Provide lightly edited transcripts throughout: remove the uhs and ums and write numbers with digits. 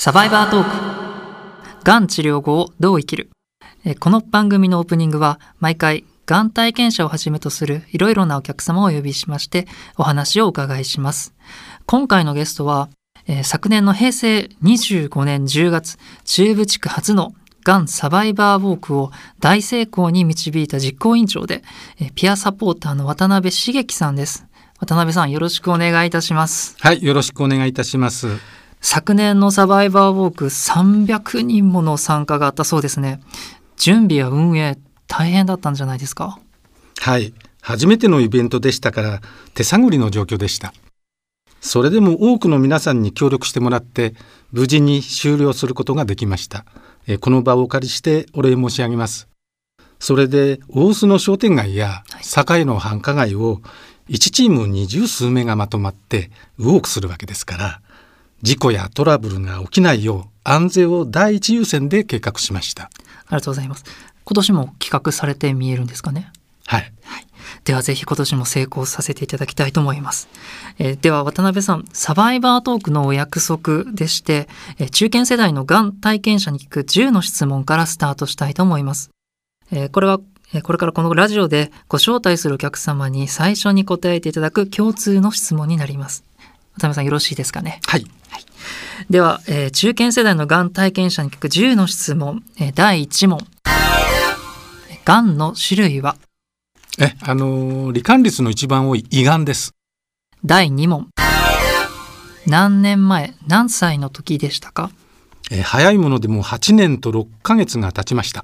サバイバートーク。がん治療後をどう生きる。この番組のオープニングは毎回がん体験者をはじめとするいろいろなお客様をお呼びしましてお話をお伺いします。今回のゲストは、昨年の平成25年10月中部地区初のがんサバイバーウォークを大成功に導いた実行委員長で、ピアサポーターの渡辺茂樹さんです。渡辺さん、よろしくお願いいたします。 はい、よろしくお願いいたします。 昨年のサバイバーウォーク300人もの参加があったそうですね。準備や運営大変だったんじゃないですか？ はい、初めてのイベントでしたから手探りの状況でした。それでも多くの皆さんに協力してもらって無事に終了することができました。この場をお借りしてお礼申し上げます。それで大須の商店街や堺の繁華街を1チーム20数名がまとまってウォークするわけですから、事故やトラブルが起きないよう安全を第一優先で計画しました。 ありがとうございます。今年も企画されて見えるんですかね？ はい、 ではぜひ今年も成功させていただきたいと思います。では渡辺さん、サバイバートークのお約束でして、中堅世代のがん体験者に聞く10の質問からスタートしたいと思います。これからこのラジオでご招待するお客様に最初に答えていただく共通の質問になります。渡辺さん、よろしいですかね？ はい、 では、中堅世代のがん体験者に聞く10の質問、第1問。がんの種類は？ 罹患率の一番多い胃がんです。 第2問。何年前何歳の時でしたか？ 早いものでも8年と6ヶ月が経ちました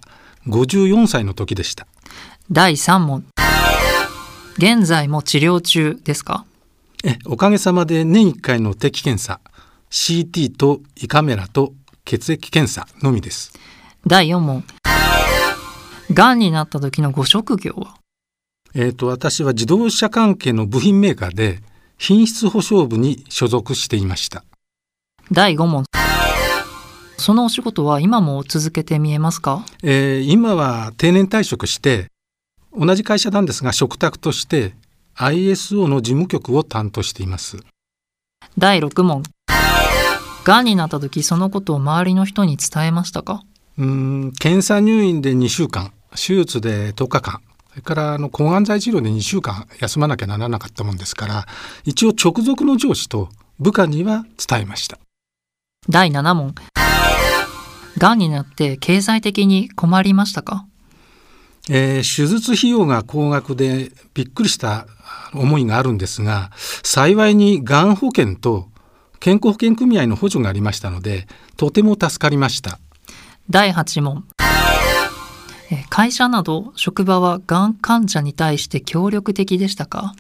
。54歳の時でした。 第3問。現在も治療中ですか？ おかげさまで年1回の定期検査、 CT と胃カメラと血液検査のみです。 第4問。がんになった時のご職業は？ 私は自動車関係の部品メーカーで品質保証部に所属していました。 第5問。そのお仕事は今も続けて見えますか？ 今は定年退職して同じ会社なんですが嘱託としてISO の事務局を担当しています。 第6問。がんになった時そのことを周りの人に伝えましたか？ 検査入院で2週間、手術で10日間、それから抗がん剤治療で2週間休まなきゃならなかったもんですから、一応直属の上司と部下には伝えました。 第7問。がんになって経済的に困りましたか？ 手術費用が高額でびっくりした思いがあるんですが、幸いにがん保険と健康保険組合の補助がありましたのでとても助かりました。 第8問。会社など職場はがん患者に対して協力的でしたか？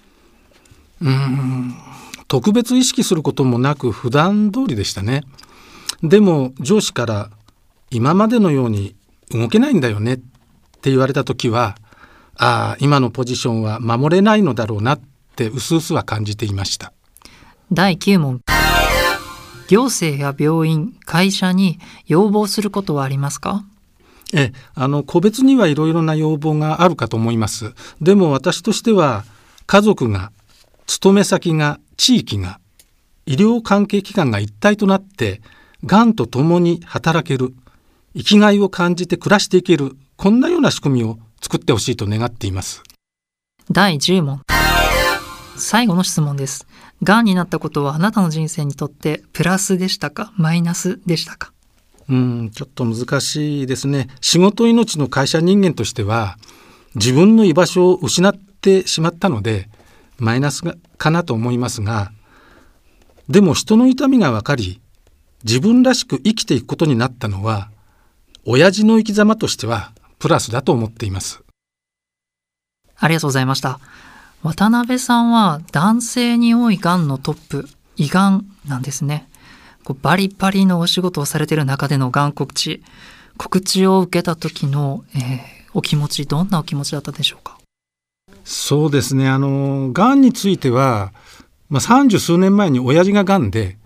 特別意識することもなく普段通りでしたね。でも上司から今までのように動けないんだよねって言われた時は、今のポジションは守れないのだろうなって薄々は感じていました。 第9問。行政や病院、会社に要望することはありますか？ 個別にはいろいろな要望があるかと思います。でも私としては家族が、勤め先が、地域が、医療関係機関が一体となってがんと共に働ける、生きがいを感じて暮らしていける、こんなような仕組みを作ってほしいと願っています。 第10問。最後の質問です。がんになったことはあなたの人生にとってプラスでしたか、マイナスでしたか？ ちょっと難しいですね。仕事命の会社人間としては自分の居場所を失ってしまったのでマイナスかなと思いますが、でも人の痛みが分かり自分らしく生きていくことになったのは親父の生き様としてはプラスだと思っています。 ありがとうございました。渡辺さんは男性に多いがんのトップ、胃がんなんですね。バリバリのお仕事をされている中でのがん告知を受けた時の、お気持ち、どんなお気持ちだったでしょうか？ そうですね、がんについては、30数年前に親父ががんで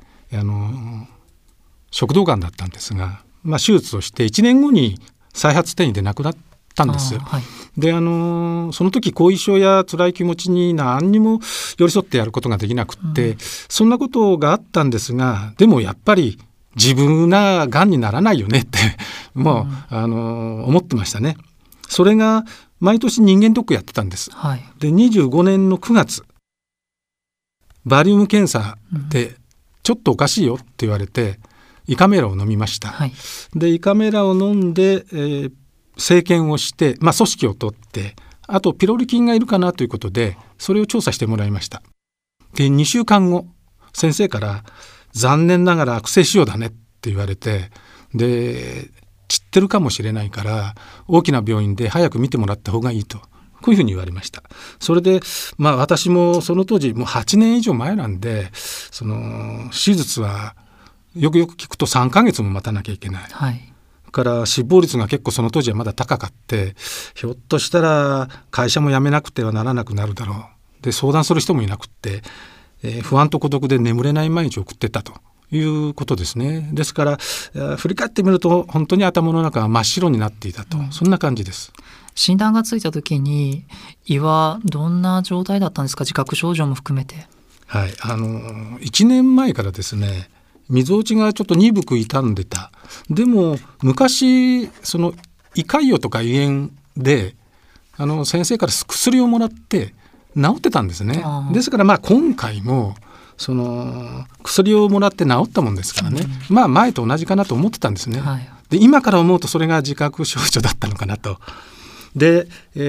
食道がんだったんですが、手術をして1年後に再発転移で亡くなったんです。でその時後遺症や辛い気持ちに何にも寄り添ってやることができなくって、そんなことがあったんですが、でもやっぱり自分ががんにならないよねってもう、思ってましたね。それが毎年人間ドックやってたんです、 はい、 で25年の9月バリウム検査でちょっとおかしいよって言われて、胃カメラを飲みました、 はい、 で胃カメラを飲んで、生検をして、組織を取って、あとピロリ菌がいるかなということでそれを調査してもらいました。で2週間後先生から残念ながら悪性腫瘍だねって言われて、で散ってるかもしれないから大きな病院で早く見てもらった方がいいと、こういうふうに言われました。それで、私もその当時もう8年以上前なんで、その手術はよくよく聞くと3ヶ月も待たなきゃいけない、 はい、 から死亡率が結構その当時はまだ高かって、ひょっとしたら会社も辞めなくてはならなくなるだろう、で相談する人もいなくって、不安と孤独で眠れない毎日を送ってたということですね。ですから振り返ってみると本当に頭の中が真っ白になっていたと、そんな感じです。 診断がついた時に胃はどんな状態だったんですか？自覚症状も含めて。 はい、1年前からですね、みぞおちがちょっと鈍く傷んでた。でも昔その胃潰瘍とか胃炎で先生から薬をもらって治ってたんですね。ですから今回もその薬をもらって治ったもんですからね、前と同じかなと思ってたんですね、はい、で今から思うとそれが自覚症状だったのかなと。で、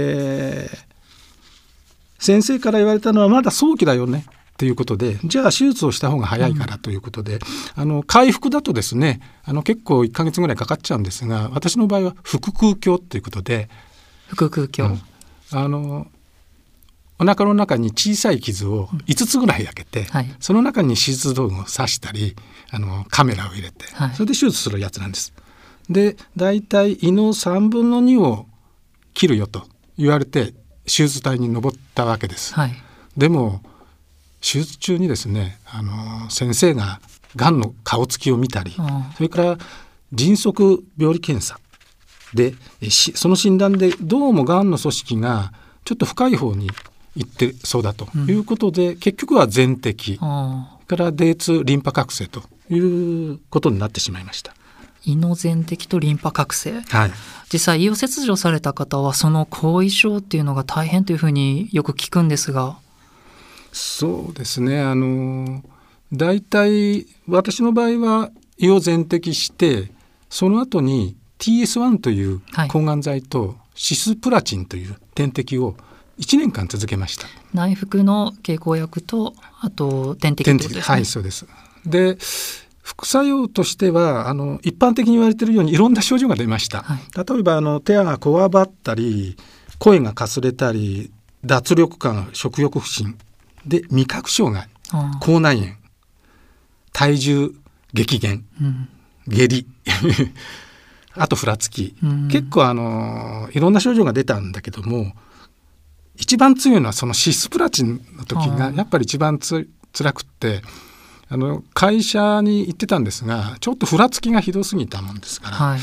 先生から言われたのはまだ早期だよねということで、じゃあ手術をした方が早いからということで、回復だとですね結構1ヶ月ぐらいかかっちゃうんですが、私の場合は腹腔鏡ということで、 腹腔鏡、 お腹の中に小さい傷を5つぐらい開けて、 はい、 その中に手術道具を刺したりカメラを入れて、それで手術するやつなんです。でだいたい胃の3分の2を切るよと言われて手術台に登ったわけです、はい、でも手術中にですね先生ががんの顔つきを見たり、それから迅速病理検査でその診断でどうもがんの組織がちょっと深い方に行ってそうだということで、結局は全摘から D2 リンパ覚醒ということになってしまいました。 胃の全摘とリンパ覚醒、 はい、 実際胃を切除された方はその後遺症っていうのが大変というふうによく聞くんですが。 そうですね、だいたい私の場合は胃を全摘してその後に TS1 という抗がん剤とシスプラチンという点滴を1年間続けました。 内服の経口薬とあと点滴ってことですね。 はい、そうです。で副作用としては一般的に言われているようにいろんな症状が出ました、はい、例えば手がこわばったり声がかすれたり脱力感、食欲不振で味覚障害、口内炎、体重激減、下痢あとふらつき、結構いろんな症状が出たんだけども、一番強いのはそのシスプラチンの時がやっぱり一番辛くって会社に行ってたんですが、ちょっとふらつきがひどすぎたもんですから、はい、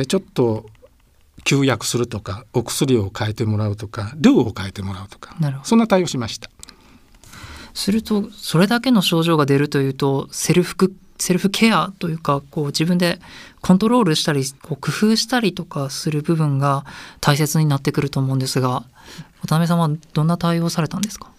ちょっと休薬するとかお薬を変えてもらうとか量を変えてもらうとか、そんな対応しました。 するとそれだけの症状が出るというとセルフケアというか自分でコントロールしたり工夫したりとかする部分が大切になってくると思うんですが、渡辺さんはどんな対応をされたんですか？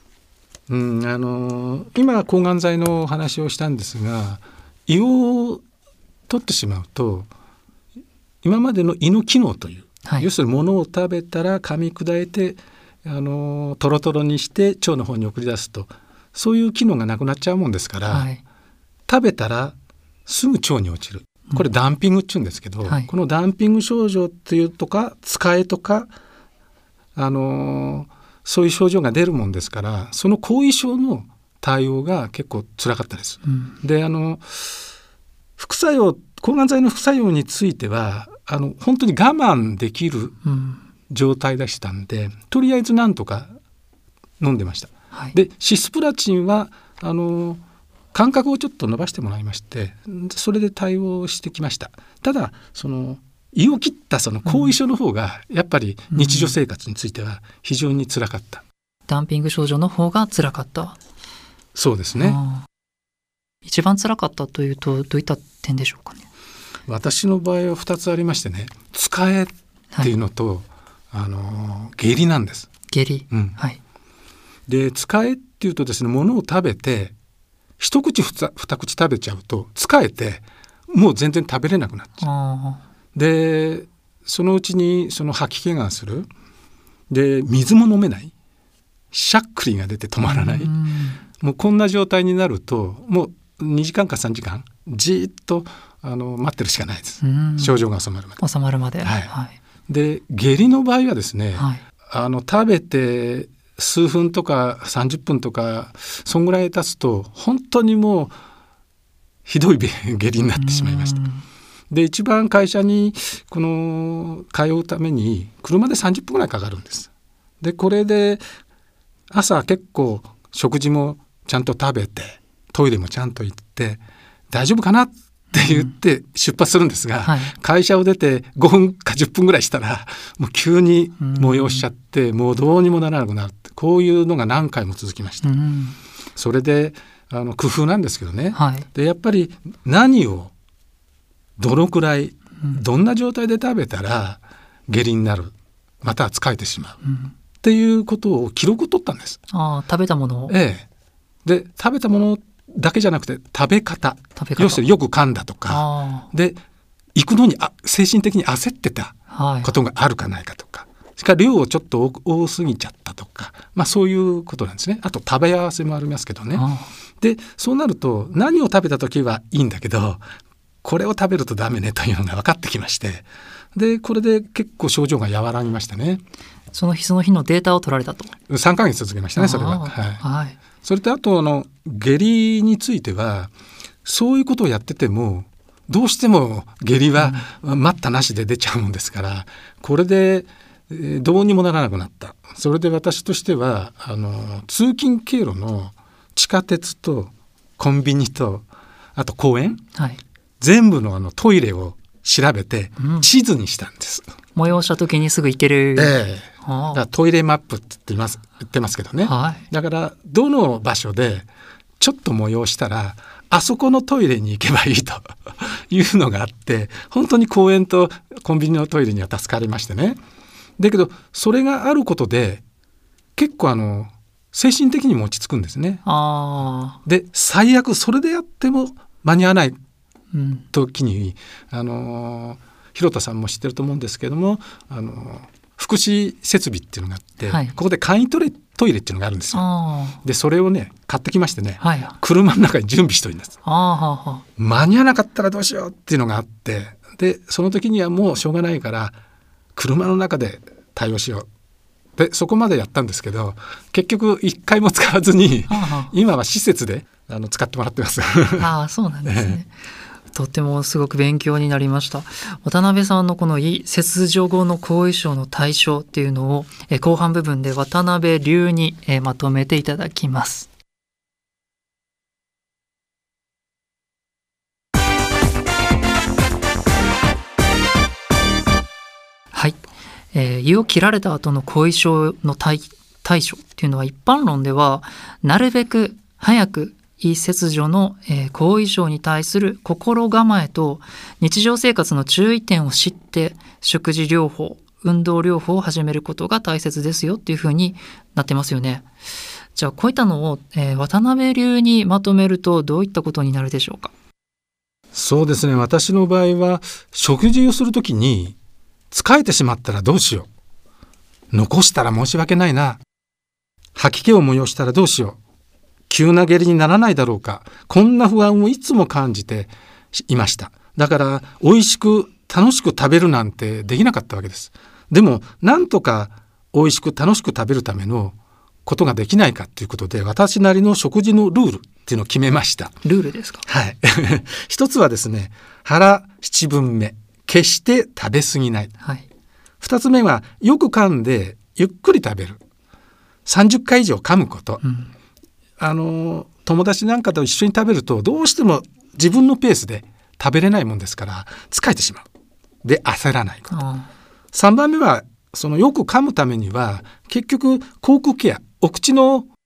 今抗がん剤の話をしたんですが、胃を取ってしまうと今までの胃の機能という、はい、要するに物を食べたら噛み砕いてトロトロにして腸の方に送り出すと、そういう機能がなくなっちゃうもんですから、はい、食べたらすぐ腸に落ちる、これダンピングって言うんですけど、はい、このダンピング症状っていうとか使えとかそういう症状が出るもんですから、その後遺症の対応が結構辛かったです、で副作用、抗がん剤の副作用については本当に我慢できる状態でしたんで、とりあえずなんとか飲んでました、はい、でシスプラチンは間隔をちょっと伸ばしてもらいまして、それで対応してきました。ただその胃を切ったその後遺症の方がやっぱり日常生活については非常に辛かった、 ダンピング症状の方が辛かった。 そうですね。 一番辛かったというとどういった点でしょうかね。 私の場合は2つありましてね、使えっていうのと、下痢なんです。 下痢、 はい。で使えっていうとですね、ものを食べて一口二口食べちゃうと使えてもう全然食べれなくなっちゃう。でそのうちにその吐き気がする。で水も飲めない、しゃっくりが出て止まらない、もうこんな状態になるともう2時間か3時間じっと待ってるしかないです。症状が収まるまで。 収まるまで、 はいはい、で下痢の場合はですね、はい、食べて数分とか30分とかそんぐらい経つと本当にもうひどい下痢になってしまいました。で一番会社に通うために車で30分ぐらいかかるんです。でこれで朝結構食事もちゃんと食べてトイレもちゃんと行って大丈夫かなって言って出発するんですが、はい、会社を出て5分か10分ぐらいしたらもう急に催しちゃってもうどうにもならなくなるって、こういうのが何回も続きました。それで工夫なんですけどね、はい、でやっぱり何をどのくらい、どんな状態で食べたら下痢になる、または疲れてしまう、っていうことを記録を取ったんです。 食べたものを、 で食べたものだけじゃなくて食べ方、要するによく噛んだとかで行くのに精神的に焦ってたことがあるかないかとか、はい、それから量をちょっと多すぎちゃったとか、そういうことなんですね。あと食べ合わせもありますけどね。でそうなると何を食べた時はいいんだけどこれを食べるとダメねというのが分かってきまして、でこれで結構症状が和らぎましたね。 その日のデータを取られたと。 3ヶ月続けましたね、それは。はいはい、それとあと下痢についてはそういうことをやっててもどうしても下痢は待ったなしで出ちゃうもんですから、これでどうにもならなくなった。それで私としては通勤経路の地下鉄とコンビニとあと公園、はい、全部のトイレを調べて地図にしたんです。 催した時にすぐ行ける、 だからトイレマップって言ってますけどね、はい、だからどの場所でちょっと催したらあそこのトイレに行けばいいというのがあって、本当に公園とコンビニのトイレには助かりましてね。だけどそれがあることで結構精神的にも落ち着くんですね。で最悪それでやっても間に合わない時に、広田さんも知ってると思うんですけども福祉設備っていうのがあって、はい、ここで簡易トイレっていうのがあるんですよ。でそれをね買ってきましてね、はい、車の中に準備しております。間に合わなかったらどうしようっていうのがあって、でその時にはもうしょうがないから車の中で対応しようでそこまでやったんですけど結局一回も使わずに今は施設で使ってもらってます。 そうなんですね。とってもすごく勉強になりました。渡辺さんのこの胃切除後の後遺症の対処っていうのを後半部分で渡辺流にまとめていただきます。はい、胃を切られた後の後遺症の対処っていうのは一般論ではなるべく早く胃切除の後遺症に対する心構えと日常生活の注意点を知って食事療法、運動療法を始めることが大切ですよっていうふうになってますよね。じゃあこういったのを渡辺流にまとめるとどういったことになるでしょうか。 そうですね、私の場合は食事をするときに疲れてしまったらどうしよう、残したら申し訳ないな、吐き気を催したらどうしよう、急な下痢にならないだろうか、こんな不安をいつも感じていました。だから美味しく楽しく食べるなんてできなかったわけです。でもなんとか美味しく楽しく食べるためのことができないかということで私なりの食事のルールっていうのを決めました。 ルールですか。 はい一つはですね、腹七分目、決して食べ過ぎない、はい、2つ目はよく噛んでゆっくり食べる、30回以上噛むこと、友達なんかと一緒に食べるとどうしても自分のペースで食べれないもんですから疲れてしまう。で焦らないこと。3番目はそのよく噛むためには結局口腔ケア、お口の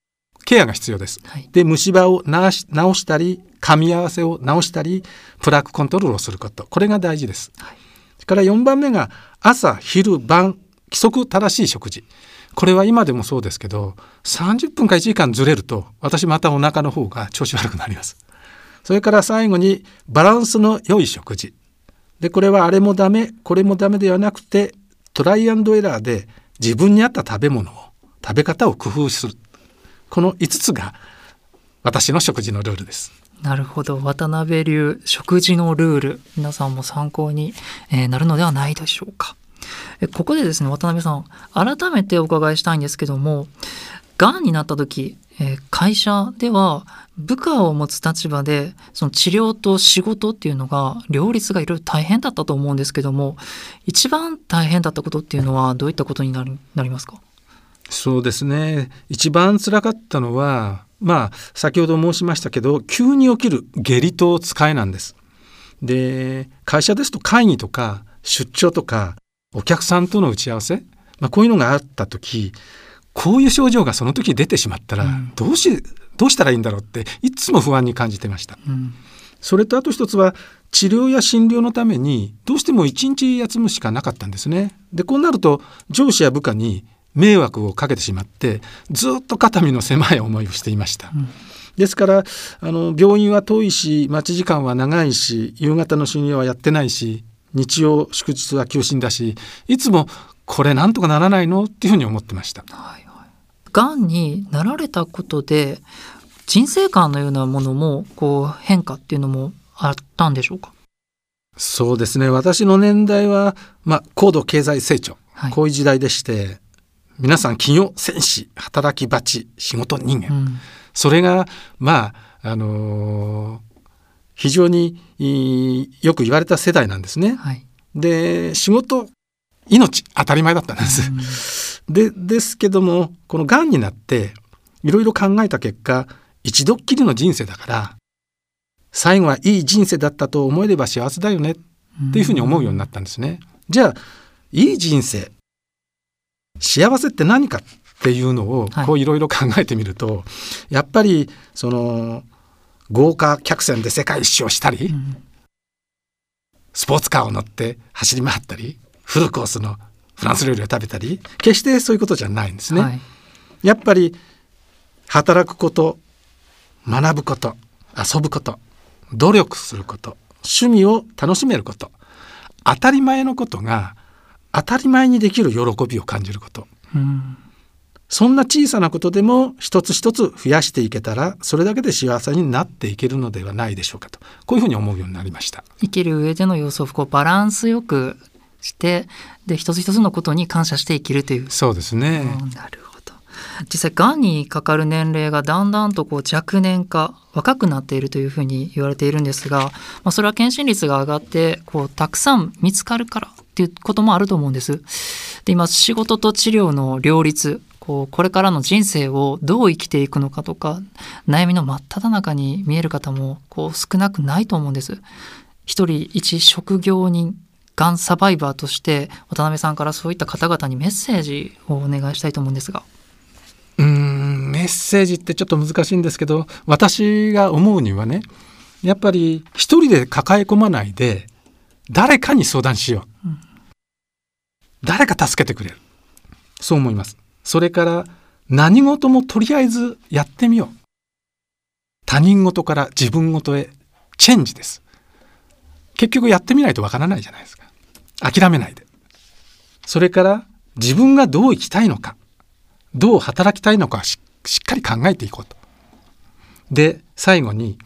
ケアが必要です。 はい、 で、虫歯を直したり、噛み合わせを直したり、プラークコントロールをすること、これが大事です。はい、それから4番目が朝昼晩規則正しい食事。これは今でもそうですけど、30分か1時間ずれると私またお腹の方が調子悪くなります。それから最後にバランスの良い食事で、これはあれもダメこれもダメではなくて、トライアンドエラーで自分に合った食べ方を工夫する、この5つが私の食事のルールです。 なるほど。渡辺流食事のルール、皆さんも参考になるのではないでしょうか。ここでですね、渡辺さん、改めてお伺いしたいんですけども、がんになった時、会社では部下を持つ立場でその治療と仕事っていうのが両立がいろいろ大変だったと思うんですけども、一番大変だったことっていうのはどういったことになりますか？ そうですね、一番辛かったのは、先ほど申しましたけど、急に起きる下痢とつかえなんです。で、会社ですと会議とか出張とかお客さんとの打ち合わせ、こういうのがあった時、こういう症状がその時出てしまったら、どうしたらいいんだろうっていつも不安に感じてました。それとあと一つは、治療や診療のためにどうしても1日休むしかなかったんですね。で、こうなると上司や部下に迷惑をかけてしまって、ずっと肩身の狭い思いをしていました。ですから病院は遠いし、待ち時間は長いし、夕方の診療はやってないし、日曜祝日は休診だし、いつもこれなんとかならないのっていうふうに思ってました。 がんになられたことで人生観のようなものも変化っていうのもあったんでしょうか？ そうですね、私の年代は、高度経済成長、こういう時代でして、皆さん企業戦士、働きバチ、仕事人間、それが非常によく言われた世代なんですね。で、仕事、命、当たり前だったんです。ですけども、このがんになっていろいろ考えた結果、一度っきりの人生だから最後はいい人生だったと思えれば幸せだよねっていうふうに思うようになったんですね。じゃあいい人生、幸せって何かっていうのをいろいろ考えてみると、やっぱり豪華客船で世界一周したり、スポーツカーを乗って走り回ったり、フルコースのフランス料理を食べたり、決してそういうことじゃないんですね。やっぱり働くこと、学ぶこと、遊ぶこと、努力すること、趣味を楽しめること、当たり前のことが当たり前にできる喜びを感じること、そんな小さなことでも一つ一つ増やしていけたら、それだけで幸せになっていけるのではないでしょうかと、こういうふうに思うようになりました。 生きる上での要素をバランスよくして、で一つ一つのことに感謝して生きるという。 そうですね。 なるほど。実際がんにかかる年齢がだんだんと若年化、若くなっているというふうに言われているんですが、それは検診率が上がってたくさん見つかるからっていうこともあると思うんです。で、今仕事と治療の両立、これからの人生をどう生きていくのかとか、悩みの真っ只中に見える方も少なくないと思うんです。一人一職業人、がんサバイバーとして渡辺さんからそういった方々にメッセージをお願いしたいと思うんですが。 メッセージってちょっと難しいんですけど、私が思うにはね、やっぱり一人で抱え込まないで誰かに相談しよう、誰か助けてくれる、そう思います。それから何事もとりあえずやってみよう。他人事から自分事へチェンジです。結局やってみないとわからないじゃないですか。諦めないで。それから自分がどう生きたいのか、どう働きたいのかしっかり考えていこうと。で、最後に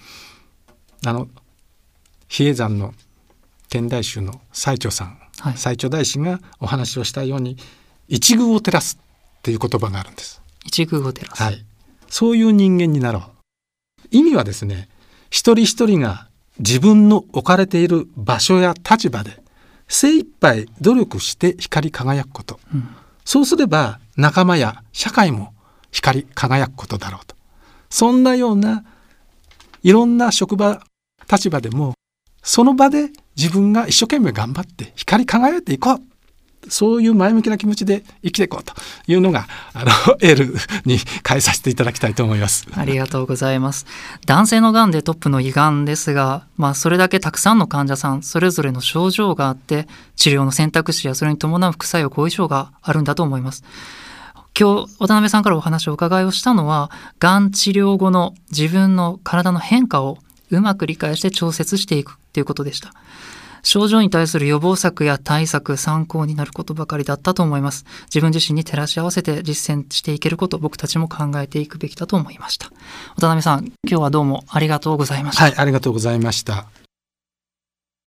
比叡山の天台宗の最澄さん、最澄大師がお話をしたように、一宮を照らすっていう言葉があるんです。 一宮を照らす、 そういう人間になろう。意味はですね、一人一人が自分の置かれている場所や立場で精一杯努力して光り輝くこと、そうすれば仲間や社会も光り輝くことだろうと。そんなようないろんな職場立場でも、その場で自分が一生懸命頑張って光り輝いていこうそういう前向きな気持ちで生きていこうというのがエールに変えさせていただきたいと思います。 ありがとうございます。男性のがんでトップの胃がんですが、それだけたくさんの患者さんそれぞれの症状があって治療の選択肢やそれに伴う副作用後遺症があるんだと思います。今日渡辺さんからお話をお伺いをしたのは、がん治療後の自分の体の変化をうまく理解して調節していくということでした。症状に対する予防策や対策、参考になることばかりだったと思います。自分自身に照らし合わせて実践していけること、僕たちも考えていくべきだと思いました。渡辺さん、今日はどうもありがとうございました。 はい、ありがとうございました。